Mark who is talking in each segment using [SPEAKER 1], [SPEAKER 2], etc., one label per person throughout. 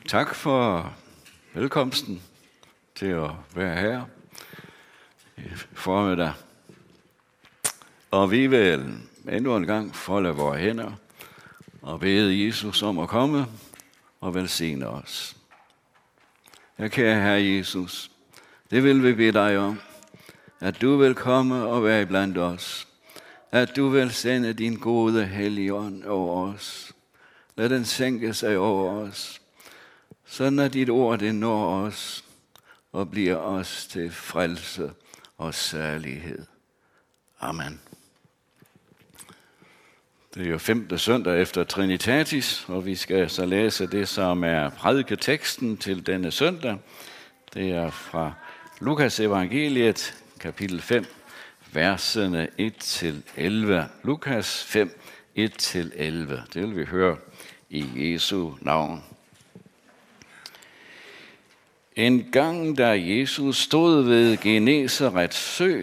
[SPEAKER 1] Tak for velkomsten til at være her i formiddag. Og vi vil endnu en gang folde vores hænder og bede Jesus om at komme og velsigne os. Ja, kære Herre Jesus, det vil vi bede dig om, at du vil komme og være iblandt os. At du vil sende din gode Helligånd over os. Lad den sænke sig over os, sådan at dit ord det når os og bliver os til frelse og særlighed. Amen. Det er jo 5. søndag efter Trinitatis, og vi skal så læse det, som er prædiketeksten til denne søndag. Det er fra Lukas evangeliet, kapitel 5, versene 1-11. Lukas 5, 1-11. Det vil vi høre i Jesu navn. En gang, da Jesus stod ved Genesarets sø,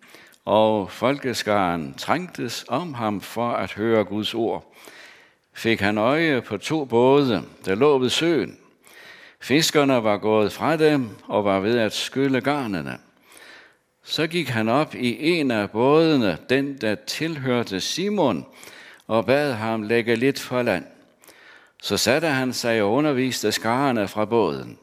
[SPEAKER 1] og folkeskaren trængtes om ham for at høre Guds ord, fik han øje på 2 både, der lå ved søen. Fiskerne var gået fra dem og var ved at skylle garnene. Så gik han op i en af bådene, den der tilhørte Simon, og bad ham lægge lidt for land. Så satte han sig og underviste skarerne fra båden.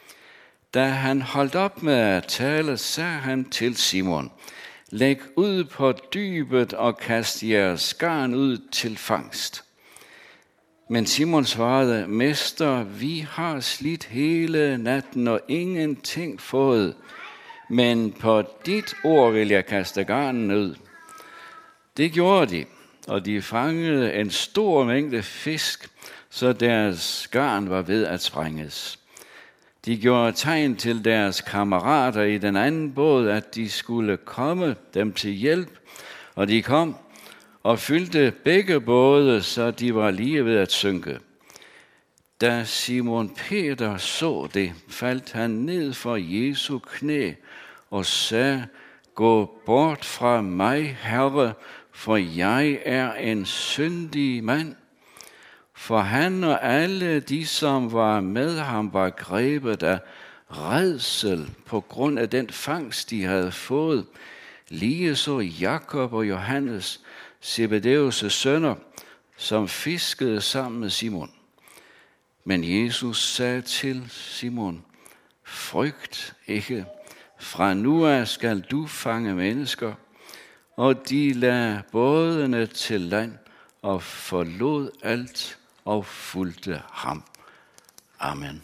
[SPEAKER 1] Da han holdt op med at tale, sagde han til Simon: læg ud på dybet og kast jeres garn ud til fangst. Men Simon svarede: Mester, vi har slidt hele natten og ingenting fået, men på dit ord vil jeg kaste garnen ud. Det gjorde de, og de fangede en stor mængde fisk, så deres garn var ved at sprænges. De gjorde tegn til deres kammerater i den anden båd, at de skulle komme dem til hjælp, og de kom og fyldte begge både, så de var lige ved at synke. Da Simon Peter så det, faldt han ned for Jesu knæ og sagde: gå bort fra mig, Herre, for jeg er en syndig mand. For han og alle de, som var med ham, var grebet af rædsel på grund af den fangst, de havde fået. Ligeså Jakob og Johannes, Zebedeus' sønner, som fiskede sammen med Simon. Men Jesus sagde til Simon: frygt ikke, fra nu af skal du fange mennesker. Og de lagde bådene til land og forlod alt og fulgte ham. Amen.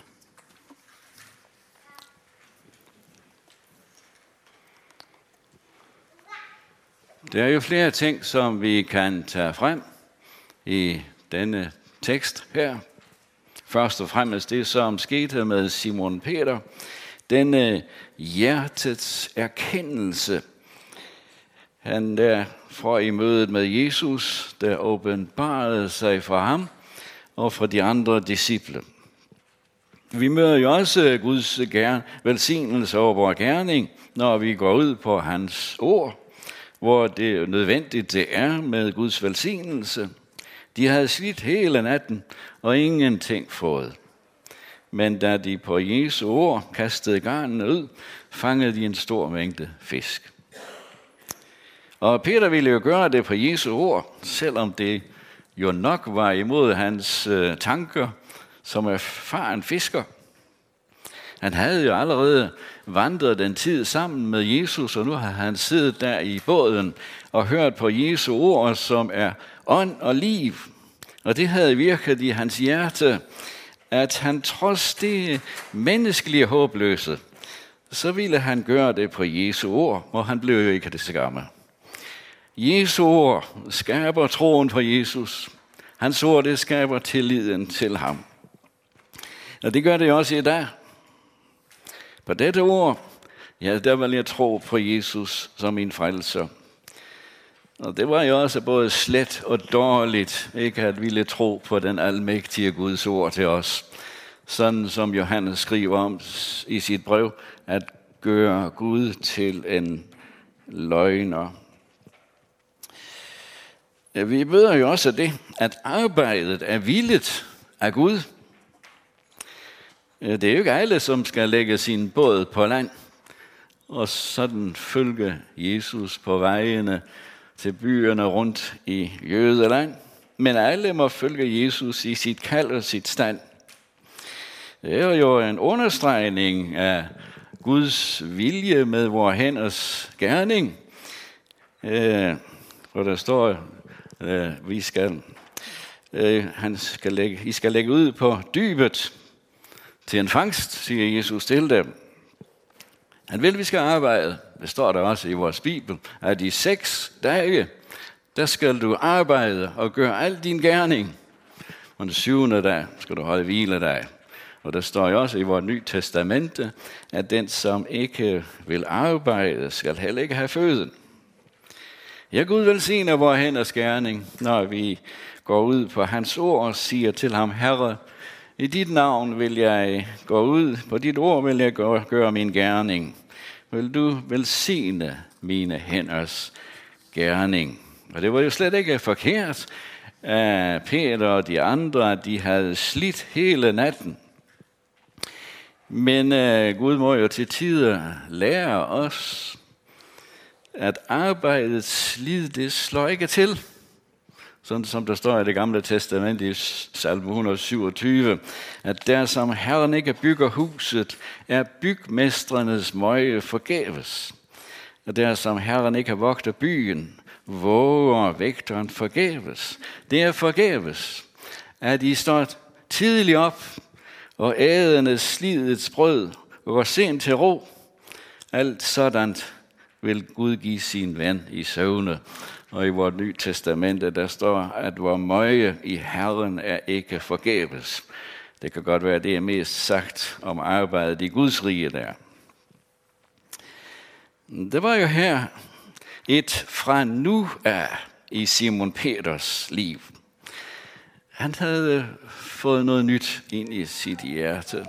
[SPEAKER 1] Der er jo flere ting, som vi kan tage frem i denne tekst her. Først og fremmest det, som skete med Simon Peter. Denne hjertets erkendelse. Han der fra i mødet med Jesus, der åbenbarede sig for ham og for de andre disciple. Vi møder jo også Guds velsignelse over vores gerning, når vi går ud på hans ord, hvor det nødvendigt det er med Guds velsignelse. De havde slidt hele natten og ingenting fået. Men da de på Jesu ord kastede garnene ud, fangede de en stor mængde fisk. Og Peter ville jo gøre det på Jesu ord, selvom det jo nok var imod hans tanker som erfaren fisker. Han havde jo allerede vandret den tid sammen med Jesus, og nu har han siddet der i båden og hørt på Jesu ord, som er ånd og liv. Og det havde virket i hans hjerte, at han trods det menneskelige håbløse, så ville han gøre det på Jesu ord, og han blev jo ikke det samme. Jesu ord skaber troen på Jesus. Hans ord, det skaber tilliden til ham. Og det gør det også i dag. På dette ord, ja, der vil jeg tro på Jesus som min frelser. Og det var jo også både slet og dårligt, ikke at ville tro på den almægtige Guds ord til os. Sådan som Johannes skriver om i sit brev, at gøre Gud til en løgner. Vi møder jo også det, at arbejdet er villet af Gud. Det er jo ikke alle, som skal lægge sin båd på land og sådan følge Jesus på vejene til byerne rundt i Jødeland. Men alle må følge Jesus i sit kald og sit stand. Det er jo en understregning af Guds vilje med vor hænders gerning. Hvor der står, I skal lægge ud på dybet til en fangst, siger Jesus til dem. Han vil, vi skal arbejde. Det står der også i vores Bibel, at i 6 dage, der skal du arbejde og gøre al din gerning. Og den 7. dag skal du holde hviledag. Og der står jo også i vores Nye Testamente, at den, som ikke vil arbejde, skal heller ikke have føden. Jeg Gud velsigner vor hænders gerning, når vi går ud på hans ord og siger til ham, Herre, i dit navn vil jeg gå ud, på dit ord vil jeg gøre min gerning. Vil du velsigne mine hænders gerning? Og det var jo slet ikke forkert af Peter og de andre, de havde slidt hele natten. Men Gud må jo til tider lære os, at arbejdets slid, det slår ikke til. Sådan som der står i det gamle testament i salme 127, at der som Herren ikke bygger huset, er bygmestrenes møje forgæves. Og der som Herren ikke vogter byen, våger vægteren forgæves. Det er forgæves, at I står tidligt op, og ædende slidets brød, og går sent til ro. Alt sådan vil Gud give sin ven i søvne. Og i vores Nye Testamente, der står, at vor møje i Herren er ikke forgæves. Det kan godt være, det er mest sagt om arbejdet i Guds rige der. Det var jo her et fra nu af i Simon Peters liv. Han havde fået noget nyt ind i sit hjerte.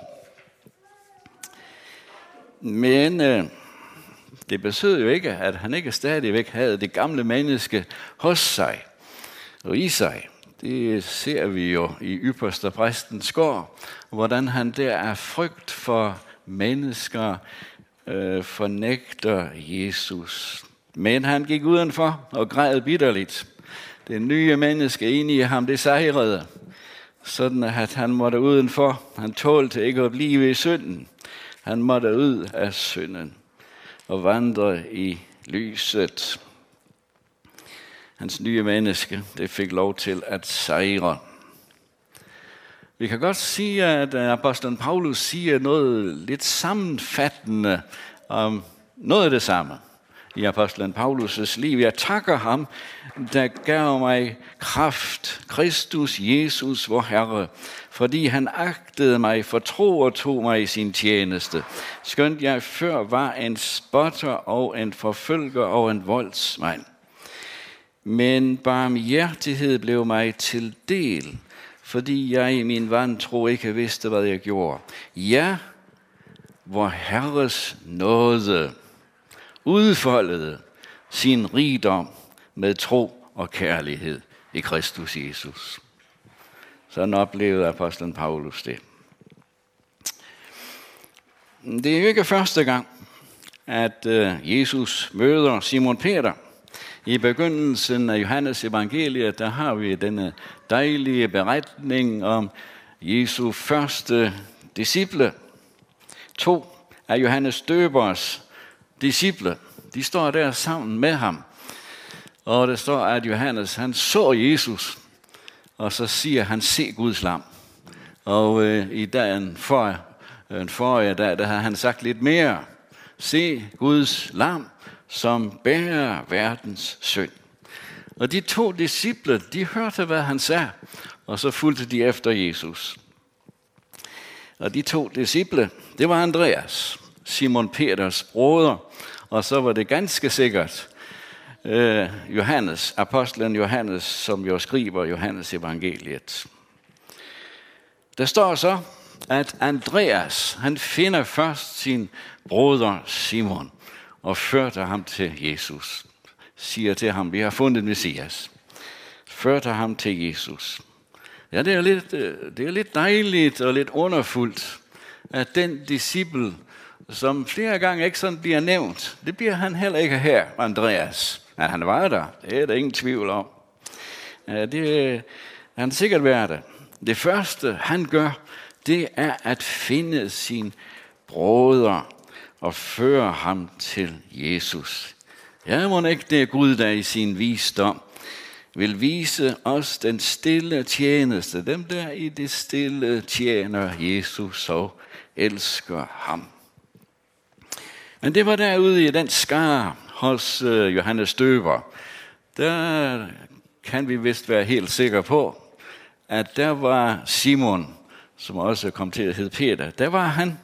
[SPEAKER 1] Men det betød jo ikke, at han ikke stadigvæk havde det gamle menneske hos sig og i sig. Det ser vi jo i ypperstepræstens gård, hvordan han der af frygt for mennesker fornægter Jesus. Men han gik udenfor og græd bitterligt. Det nye menneske inde i ham, det sejrede, sådan at han måtte udenfor. Han tålte ikke at blive i synden. Han måtte ud af synden og vandre i lyset. Hans nye menneske, det fik lov til at sejre. Vi kan godt sige, at apostlen Paulus siger noget lidt sammenfattende om noget af det samme i apostlen Paulus' liv. Jeg takker ham, der gav mig kraft, Kristus Jesus, vor Herre, fordi han agtede mig for tro og tog mig i sin tjeneste. Skønt jeg før var en spotter og en forfølger og en voldsmand. Men barmhjertighed blev mig til del, fordi jeg i min vantro ikke vidste, hvad jeg gjorde. Ja, vor Herres nåde udfoldede sin rigdom med tro og kærlighed i Kristus Jesus. Sådan oplevede apostlen Paulus det. Det er jo ikke første gang, at Jesus møder Simon Peter. I begyndelsen af Johannes evangeliet, der har vi denne dejlige beretning om Jesu første disciple. 2 af Johannes døbers disciple. De står der sammen med ham. Og der står, at Johannes, han så Jesus, og så siger han, se Guds lam. Og i dagen forrige dag, der har han sagt lidt mere. Se Guds lam, som bærer verdens synd. Og de 2 disciple, de hørte, hvad han sagde, og så fulgte de efter Jesus. Og de 2 disciple, det var Andreas, Simon Peters broder, og så var det ganske sikkert Johannes, apostlen Johannes, som jo skriver Johannes evangeliet. Der står så, at Andreas, han finder først sin broder Simon og førte ham til Jesus. Siger til ham, vi har fundet Messias. Førte ham til Jesus. Ja, det er lidt dejligt og lidt underfuldt, at den disciple, som flere gange ikke sådan bliver nævnt, det bliver han heller ikke her, Andreas. Men han var der, det er der ingen tvivl om. Det han sikkert været der. Det første, han gør, det er at finde sin broder og føre ham til Jesus. Ja, må ikke det er Gud, der i sin visdom vil vise os den stille tjeneste, dem der i det stille tjener Jesus og elsker ham. Men det var derude i den skare hos Johannes Døber. Der kan vi vist være helt sikre på, at der var Simon, som også kom til at hedde Peter. Der var han.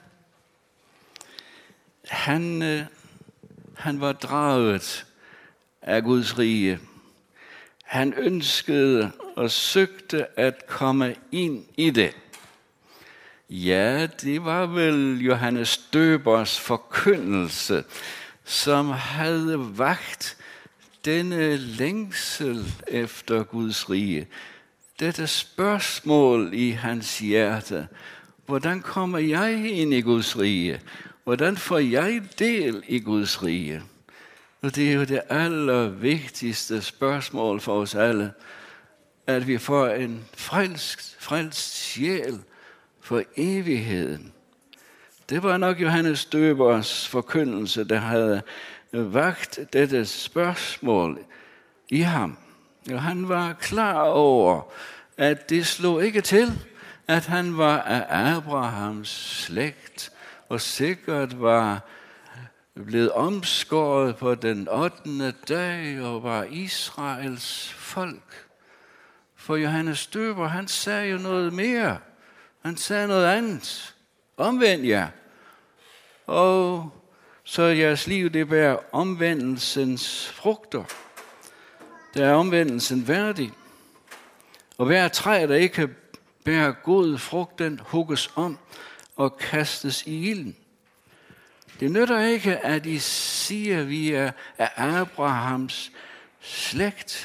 [SPEAKER 1] Han var draget af Guds rige. Han ønskede og søgte at komme ind i det. Ja, det var vel Johannes Døbers forkyndelse, som havde vakt denne længsel efter Guds rige. Dette spørgsmål i hans hjerte. Hvordan kommer jeg ind i Guds rige? Hvordan får jeg del i Guds rige? Og det er jo det allervigtigste spørgsmål for os alle, at vi får en frelst sjæl for evigheden. Det var nok Johannes Døbers forkyndelse, der havde vagt dette spørgsmål i ham. Og han var klar over, at det slog ikke til, at han var af Abrahams slægt, og sikkert var blevet omskåret på den 8. dag og var Israels folk. For Johannes Døber, han sagde jo noget mere. Han sagde noget andet. Omvend jer. Og så jeres liv, det bærer omvendelsens frugter. Der er omvendelsen værdig. Og hver træ, der ikke bærer god frugt, den hugges om og kastes i ilden. Det nytter ikke, at I siger, at vi er af Abrahams slægt.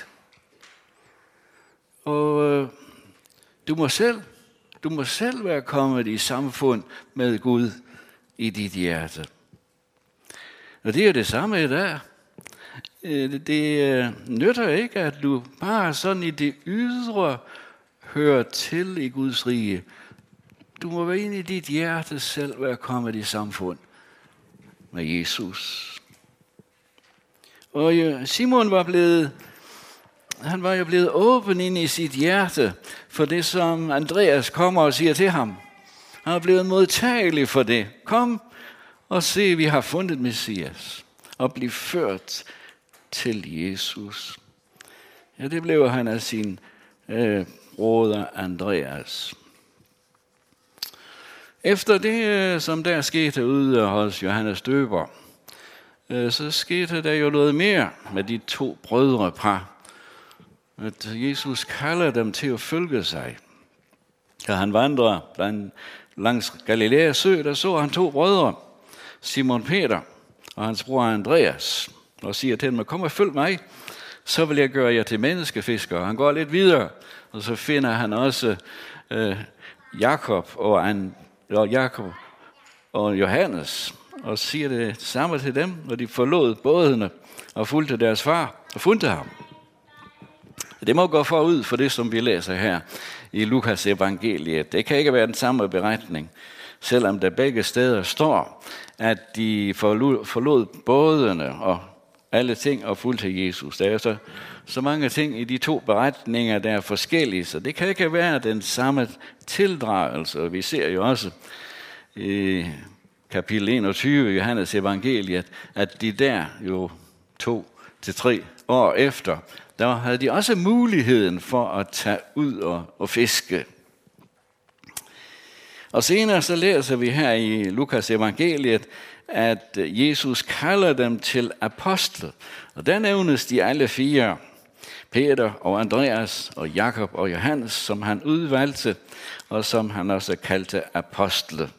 [SPEAKER 1] Og du må selv være kommet i samfund med Gud i dit hjerte. Og det er det samme i dag. Det nytter ikke, at du bare sådan i det ydre hører til i Guds rige. Du må være inde i dit hjerte selv være kommet i samfund med Jesus. Og Simon var jo blevet åben ind i sit hjerte for det, som Andreas kommer og siger til ham. Han er blevet modtagelig for det. Kom og se, vi har fundet Messias og blive ført til Jesus. Ja, det blev han af sin broder Andreas. Efter det, som der skete ude hos Johannes Døber, så skete der jo noget mere med de to brødrepar. At Jesus kalder dem til at følge sig. Da han vandrer langs Galilæas sø, der så han to brødre, Simon Peter og hans bror Andreas, og siger til dem, kom og følg mig, så vil jeg gøre jer til menneskefiskere. Han går lidt videre, og så finder han også Jakob og Johannes, og siger det samme til dem, når de forlod bådene og fulgte deres far og fundte ham. Det må gå forud for det, som vi læser her i Lukas evangeliet. Det kan ikke være den samme beretning, selvom der begge steder står, at de forlod bådene og alle ting og fulgte Jesus. Der er så mange ting i de to beretninger, der er forskellige, så det kan ikke være den samme tildragelse. Vi ser jo også i kapitel 21 i Johannes evangeliet, at de der jo 2 til 3 år efter, der havde de også muligheden for at tage ud og fiske. Og senere så læser vi her i Lukas evangeliet, at Jesus kalder dem til apostle. Og der nævnes de alle 4, Peter og Andreas og Jakob og Johannes, som han udvalgte, og som han også kaldte apostle.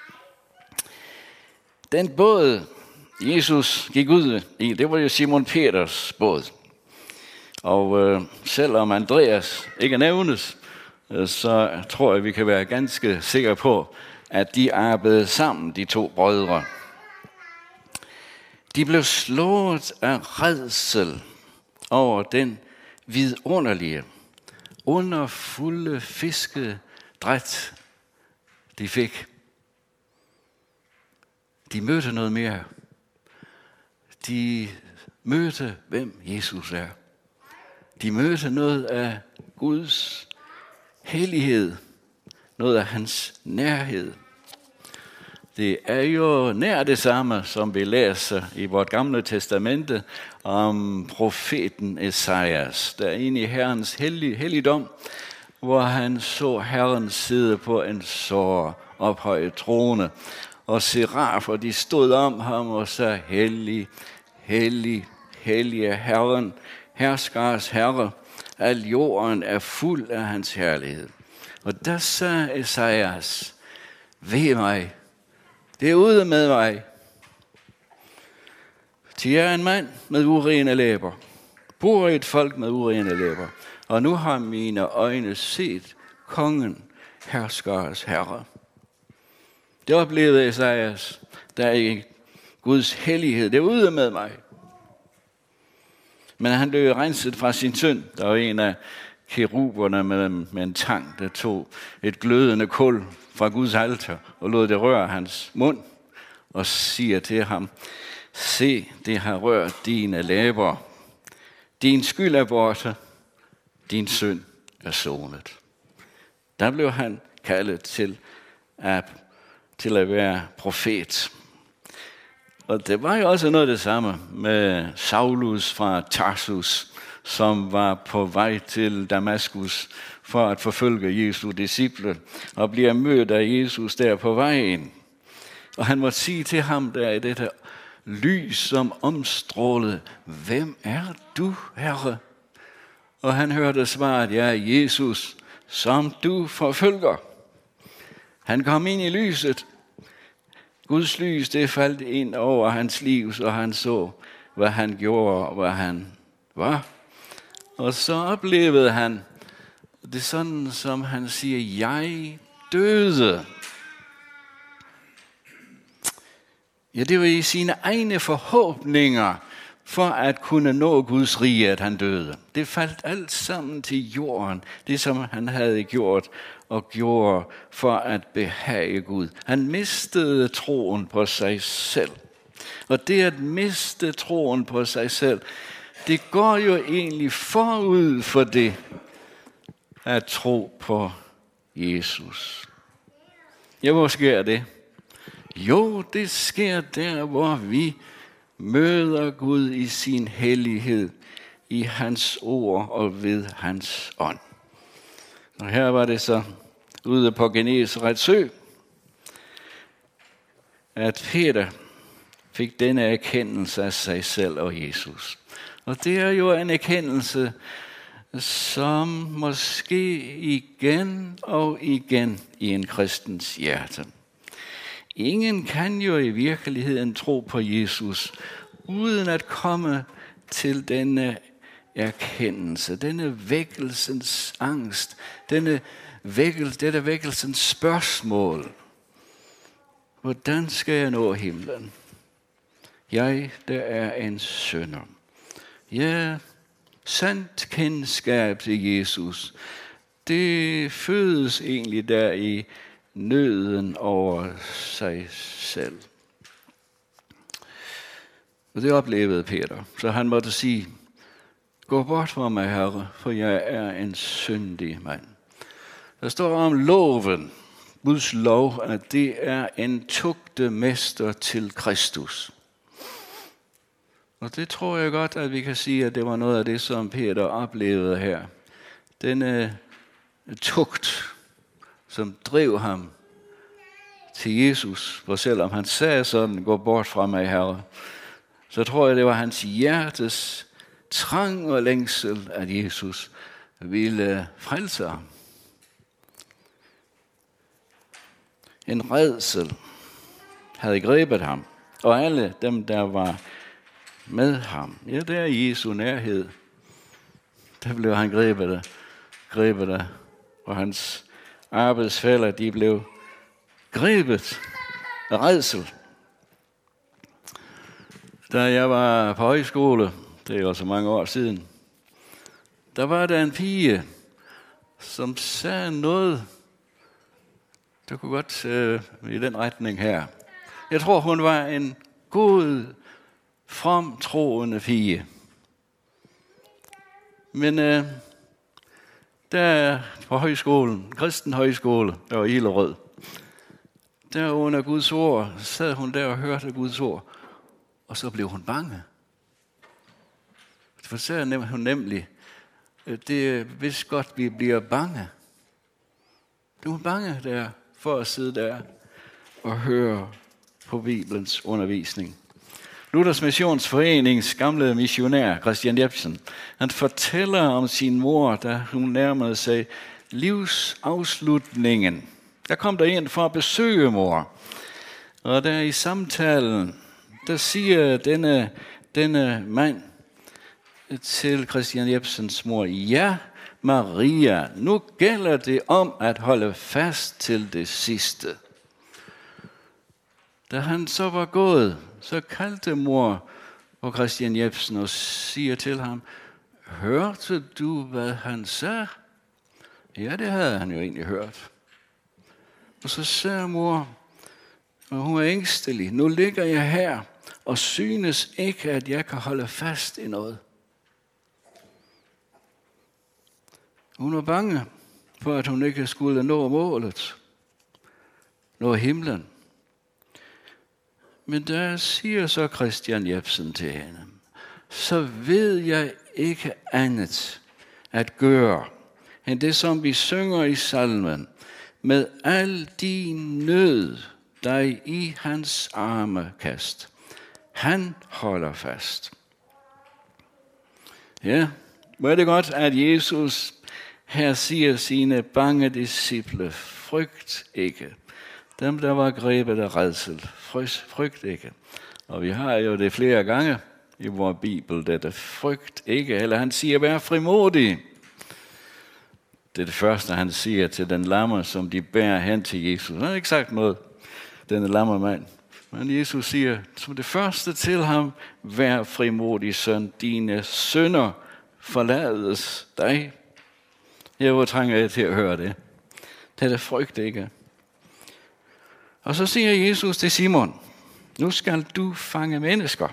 [SPEAKER 1] Den båd, Jesus gik ud i, det var jo Simon Peters båd. Og selvom Andreas ikke nævnes, så tror jeg, vi kan være ganske sikre på, at de arbejdede sammen, de to brødre. De blev slået af rædsel over den vidunderlige, underfulde fiskedræt, de fik. De mødte noget mere. De mødte, hvem Jesus er. De mødte noget af Guds hellighed, noget af hans nærhed. Det er jo nær det samme, som vi læser i vort gamle testamente om profeten Esajas, der er inde i Herrens helligdom, hvor han så Herren sidde på en så ophøjet trone, og serafer, de stod om ham og sagde, hellig, hellig, hellig er Herren, herskers Herre, al jorden er fuld af hans herlighed. Og der sagde Esajas, ved mig, det er ude med mig. Til jeg er en mand med urene læber, bor i et folk med urene læber, og nu har mine øjne set kongen, herskers Herre. Det oplevede Esajas, der er i Guds hellighed. Det er ude med mig. Men han blev renset fra sin synd. Der var en af keruberne med en tang, der tog et glødende kul fra Guds alter og lod det røre hans mund og siger til ham, se, det har rørt dine læber. Din skyld er borte. Din synd er sonet. Der blev han kaldet til at være profet. Og det var jo også noget af det samme med Saulus fra Tarsus, som var på vej til Damaskus for at forfølge Jesu disciple, og bliver mødt af Jesus der på vejen. Og han måtte sige til ham der i dette lys, som omstrålede, hvem er du, Herre? Og han hørte svaret, jeg er Jesus, som du forfølger. Han kom ind i lyset. Guds lys, det faldt ind over hans liv, så han så, hvad han gjorde og hvad han var. Og så oplevede han det sådan, som han siger, jeg døde. Ja, det var i sine egne forhåbninger for at kunne nå Guds rige, at han døde. Det faldt alt sammen til jorden, det som han havde gjort og gjorde for at behage Gud. Han mistede troen på sig selv. Og det at miste troen på sig selv, det går jo egentlig forud for det at tro på Jesus. Ja, hvor sker det? Jo, det sker der, hvor vi møder Gud i sin hellighed, i hans ord og ved hans ånd. Og her var det så ude på Genesarets sø, at Peter fik denne erkendelse af sig selv og Jesus. Og det er jo en erkendelse, som måske igen og igen i en kristens hjerte. Ingen kan jo i virkeligheden tro på Jesus, uden at komme til denne erkendelse, denne vækkelsens angst, dette vækkelsens spørgsmål. Hvordan skal jeg nå himlen? Jeg, der er en synder. Ja, sandt kendskab til Jesus, det fødes egentlig der i nøden over sig selv. Og det oplevede Peter, så han måtte sige, gå bort fra mig, Herre, for jeg er en syndig mand. Der står om loven, Guds lov, at det er en tugtemester til Kristus. Og det tror jeg godt, at vi kan sige, at det var noget af det, som Peter oplevede her. Denne tugt, som drev ham til Jesus, for selvom han sagde sådan, gå bort fra mig, Herre, så tror jeg, det var hans hjertes trang og længsel, at Jesus ville frelse ham. En rædsel havde grebet ham, og alle dem, der var med ham, ja, der i Jesu nærhed, der blev han grebet af, og hans arbejdsfæller, de blev grebet af rædsel. Da jeg var på højskole, det er jo så mange år siden, der var der en pige, som sagde noget, der kunne godt i den retning her. Jeg tror, hun var en god, fremtroende pige. Men der på højskolen, kristen højskole, der var Hillerød, der under Guds ord, sad hun der og hørte Guds ord, og så blev hun bange. For så hun nemlig, det er vist godt, vi bliver bange. Du er bange der for at sidde der og høre på Bibelens undervisning. Luthers Missionsforenings gamle missionær, Christian Jepsen, han fortæller om sin mor, da hun nærmede sig livsafslutningen. Der kom der en for at besøge mor, og der i samtalen, der siger denne mand til Christian Jepsens mor, ja, Maria, nu gælder det om at holde fast til det sidste. Da han så var gået, så kaldte mor på Christian Jepsen og siger til ham, hørte du, hvad han sagde? Ja, det havde han jo egentlig hørt. Og så sagde mor, og hun er ængstelig, nu ligger jeg her og synes ikke, at jeg kan holde fast i noget. Hun var bange for, at hun ikke skulle nå målet, nå himlen. Men der siger så Christian Jepsen til hende, så ved jeg ikke andet at gøre, end det, som vi synger i salmen, med al din nød, dig i hans arme kast. Han holder fast. Ja, hvor er det godt, at Jesus her siger sine bange disciple, frygt ikke. Dem, der var grebet af rædsel, frygt ikke. Og vi har jo det flere gange i vores Bibel, dette frygt ikke. Eller han siger, vær frimodig. Det er det første, han siger til den lammer, som de bærer hen til Jesus. Han har ikke sagt noget, denne lammermand. Men Jesus siger, som det første til ham, vær frimodig, søn, dine synder forlades dig. Hvor trænger jeg til at høre det. Det er frygt ikke. Og så siger Jesus til Simon, nu skal du fange mennesker.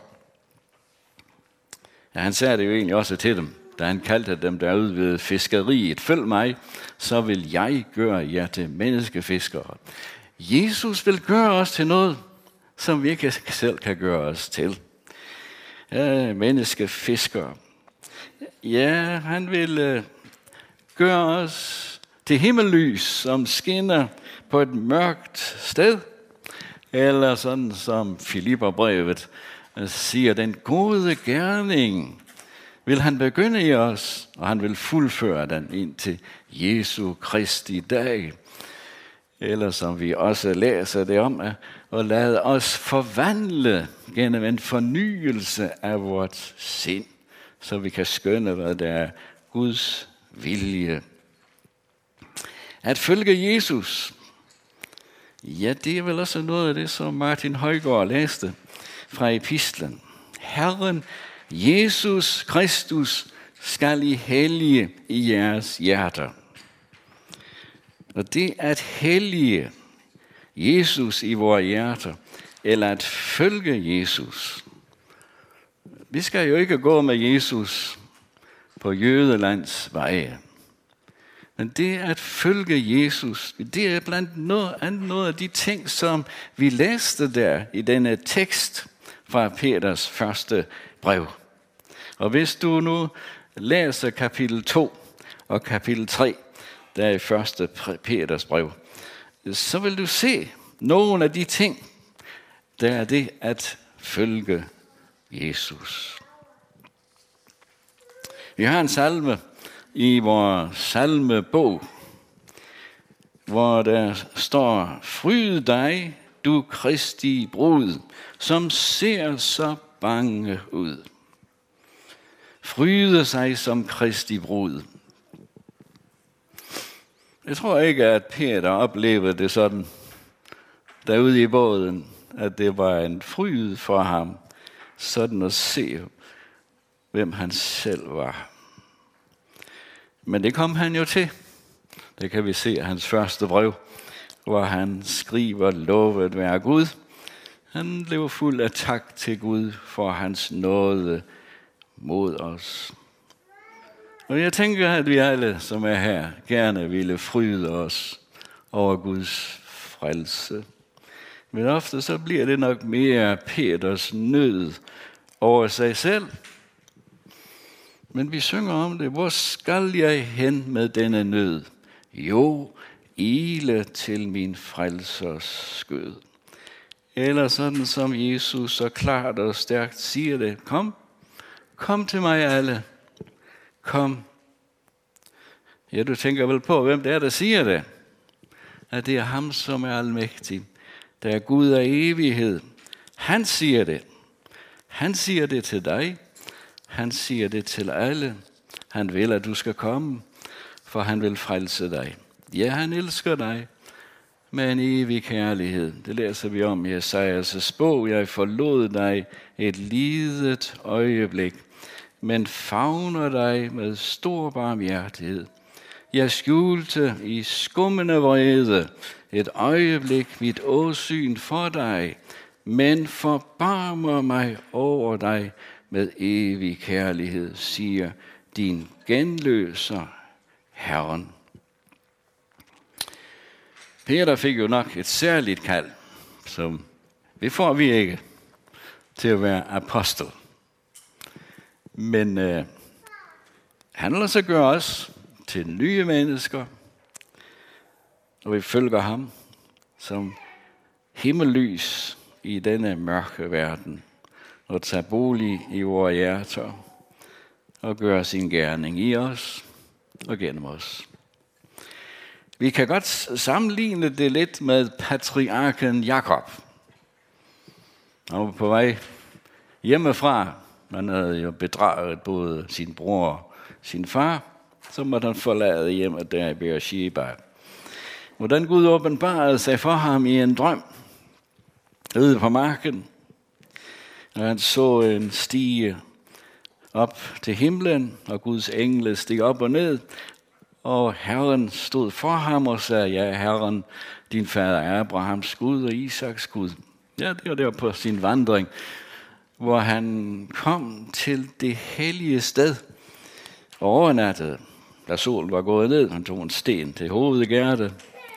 [SPEAKER 1] Ja, han sagde det jo egentlig også til dem, da han kaldte dem derude ved fiskeriet. Følg mig, så vil jeg gøre jer til menneskefiskere. Jesus vil gøre os til noget, som vi ikke selv kan gøre os til. Ja, menneskefiskere. Ja, han vil gøre os til himmellys, som skinner på et mørkt sted. Eller sådan som Filipperbrevet siger, den gode gerning vil han begynde i os, og han vil fuldføre den ind til Jesu Kristi dag. Eller som vi også læser det om, at lade os forvandle gennem en fornyelse af vort sind, så vi kan skønne, hvad der er Guds vilje. At følge Jesus, ja, det er vel også noget af det, som Martin Højgaard læste fra epistlen. Herren Jesus Kristus skal I hellige i jeres hjerter. Og det at hellige Jesus i vores hjerter, eller at følge Jesus. Vi skal jo ikke gå med Jesus på jødelands veje. Men det at følge Jesus, det er blandt noget af de ting, som vi læste der i denne tekst fra Peters første brev. Og hvis du nu læser kapitel 2 og kapitel 3, der i første Peters brev, så vil du se nogle af de ting, der er det at følge Jesus. Vi har en salme i vores salmebog, hvor der står, fryd dig, du Kristi brud, som ser så bange ud. Fryde sig som Kristi brud. Jeg tror ikke, at Peter oplevede det sådan, derude i båden, at det var en fryd for ham, sådan at se, hvem han selv var. Men det kom han jo til. Det kan vi se af hans første brev, hvor han skriver, lovet være Gud. Han lever fuld af tak til Gud for hans nåde mod os. Og jeg tænker, at vi alle, som er her, gerne ville fryde os over Guds frelse. Men ofte så bliver det nok mere Peters nød over sig selv. Men vi synger om det. Hvor skal jeg hen med denne nød? Jo, ile til min frelsers skød. Eller sådan som Jesus så klart og stærkt siger det. Kom til mig alle. Kom. Ja, du tænker vel på, hvem det er, der siger det? At det er ham, som er almægtig. Der er Gud af evighed. Han siger det. Han siger det til dig. Han siger det til alle. Han vil, at du skal komme, for han vil frelse dig. Ja, han elsker dig med en evig kærlighed. Det læser vi om i Esajas bog. Jeg forlod dig et lidet øjeblik, men favner dig med stor barmhjertighed. Jeg skjulte i skummende vrede et øjeblik mit åsyn for dig, men forbarmer mig over dig med evig kærlighed, siger din genløser, Herren. Peter fik jo nok et særligt kald, som det får vi ikke, til at være apostel. Men han lader sig gøre os til nye mennesker, og vi følger ham som himmellys i denne mørke verden, og tager bolig i vores hjerter, og gør sin gerning i os og gennem os. Vi kan godt sammenligne det lidt med patriarken Jakob. Han var på vej hjemmefra. Han havde jo bedraget både sin bror og sin far. Så måtte han forlade hjemmet der i Beersheba. Hvordan Gud åbenbarede sig for ham i en drøm ude på marken. Og han så en stige op til himlen, og Guds engle steg op og ned. Og Herren stod for ham og sagde, ja, Herren, din fader Abrahams Gud og Isaks Gud. Ja, det var der på sin vandring, hvor han kom til det hellige sted og overnattede. Da solen var gået ned, han tog en sten til hovedgærde.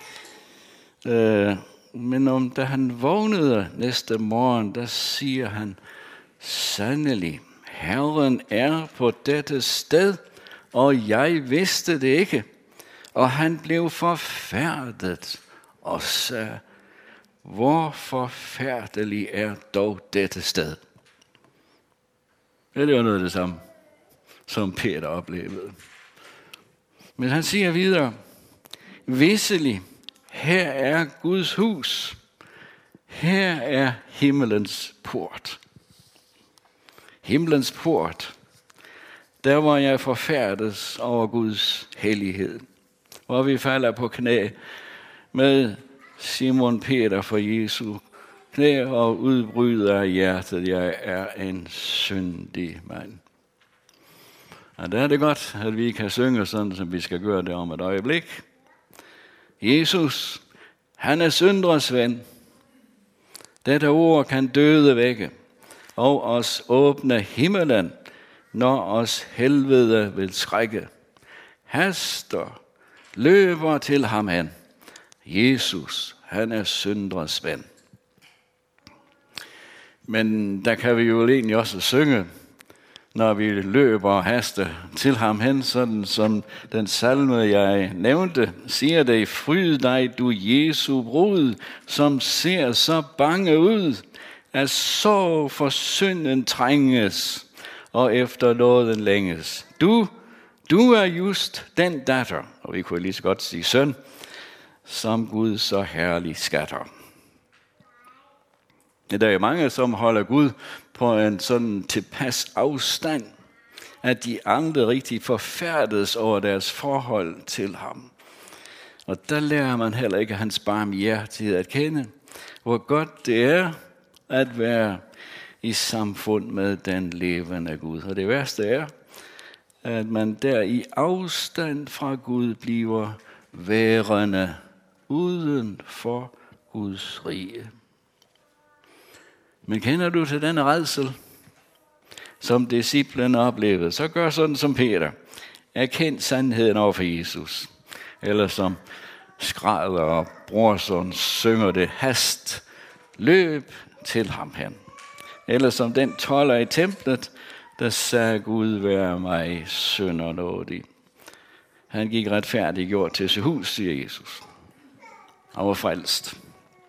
[SPEAKER 1] Men da han vågnede næste morgen, der siger han, sandelig, Herren er på dette sted, og jeg vidste det ikke. Og han blev forfærdet og sagde, hvor forfærdelig er dog dette sted? Ja, det var noget af det samme, som Peter oplevede. Men han siger videre, visselig, her er Guds hus. Her er himmelens port. Himmelens port. Der hvor jeg forfærdes over Guds hellighed. Hvor vi falder på knæ med Simon Peter for Jesu knæ og udbryder af hjertet. Jeg er en syndig mand. Og der er det godt, at vi kan synge sådan, som vi skal gøre det om et øjeblik. Jesus, han er synders ven. Dette ord kan døde vække og os åbne himmelen, når os helvede vil skrække. Haster, løber til ham hen. Jesus, han er synders ven. Men der kan vi jo egentlig også synge, når vi løber og haster til ham hen, sådan som den salme, jeg nævnte, siger det, fryd dig, du Jesu brud, som ser så bange ud, at sorg for synden trænges, og efter nåden længes. Du er just den datter, og vi kunne lige så godt sige søn, som Gud så herlig skatter. Der er jo mange, som holder Gud på en sådan tilpas afstand, at de andre rigtig forfærdes over deres forhold til ham. Og der lærer man heller ikke hans barmhjertighed at kende. hvor godt det er at være i samfund med den levende Gud. Og det værste er, at man der i afstand fra Gud bliver værende uden for Guds rige. Men kender du til den rædsel, som disciplene oplevede, så gør sådan som Peter. Erkend sandheden over for Jesus. Eller som Skrædder og Brorson synger det, hast, løb til ham hen. Eller som den tolder i templet, der sagde Gud være mig syndernådig. Han gik retfærdiggjort til sit hus, siger Jesus. Han var frelst.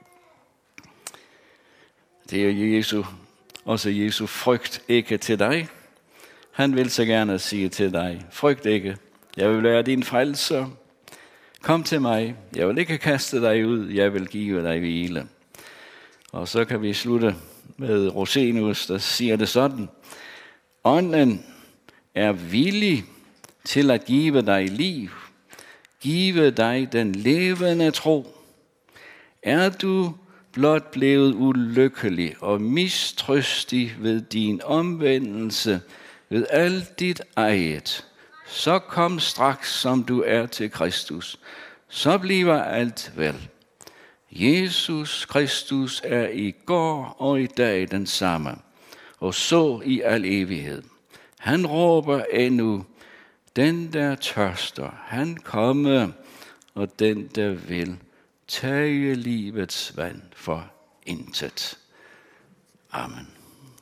[SPEAKER 1] Det er også Jesu frygt ikke til dig. Han vil så gerne sige til dig, frygt ikke, jeg vil være din frelser. Kom til mig, jeg vil ikke kaste dig ud, jeg vil give dig hvile. Og så kan vi slutte med Rosenius, der siger det sådan. Ånden er villig til at give dig liv, give dig den levende tro. Er du blot blevet ulykkelig og mistrøstig ved din omvendelse, ved alt dit eget, så kom straks, som du er til Kristus. Så bliver alt vel. Jesus Kristus er i går og i dag den samme, og så i al evighed. Han råber endnu, den der tørster, han komme, og den der vil tage livets vand for intet. Amen.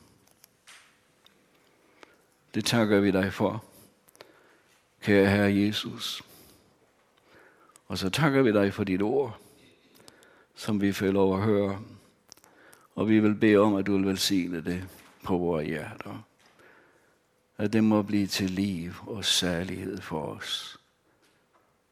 [SPEAKER 1] Det takker vi dig for, kære Herre Jesus. Og så takker vi dig for dit ord, som vi får lov at høre. Og vi vil bede om, at du vil velsigne det på vores hjerter. At det må blive til liv og særlighed for os.